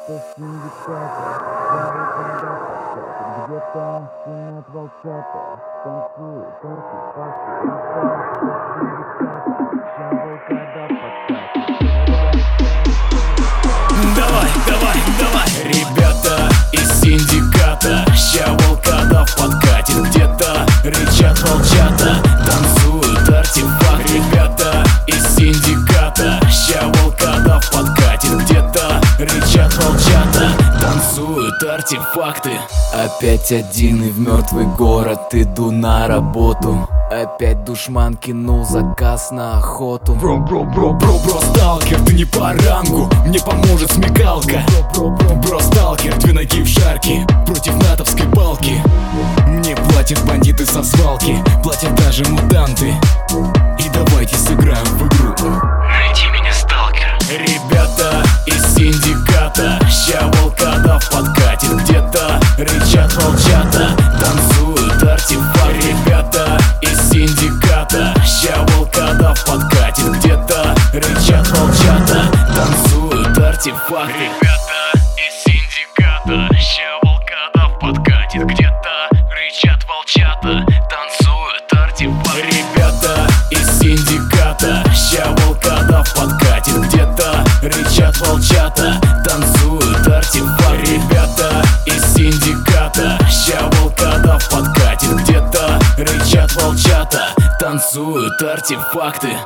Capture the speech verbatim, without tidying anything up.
Ребята синдиката, жарят когда подкатят. Где-то шумят волчата, танцуют артефакты. Ребята синдиката, ща волкада подкатит. Давай, давай, давай, ребята из синдиката, ща волкодав подкатит. Где-то рычат волчата, танцуют артефакт. Ребята из синдиката, ща волкодав подкатит. Где-то рычат волчата, танцуют артефакты. Опять один и в мертвый город иду на работу. Опять душман кинул заказ на охоту. Бро, бро, бро, бро, бро, сталкер, ты не по рангу, мне поможет смекалка. Бро, бро, бро, сталкер, две ноги в шарке против натовской палки. Мне платят бандиты со свалки, платят даже мутанты. И давайте сыграем в игру. Найди меня, сталкер. Ребята из синдиката, ща волкодав подкатит. Где-то рычат волчата, танцуют артефакт. Ребята из синдиката, ща волкодав подкатит. Где-то рычат волчата, танцуют артефакт. Ребята из синдиката, ща волкодав подкатит. Где-то рычат волчата, танцуют артефакт. Ребята из синдиката, ща волкодав подкатит. Где-то рычат волчата, танцуют артефакт. Ребята из синдиката, ща волкодав подкатит. Где-то рычат волчата, танцуют артефакты.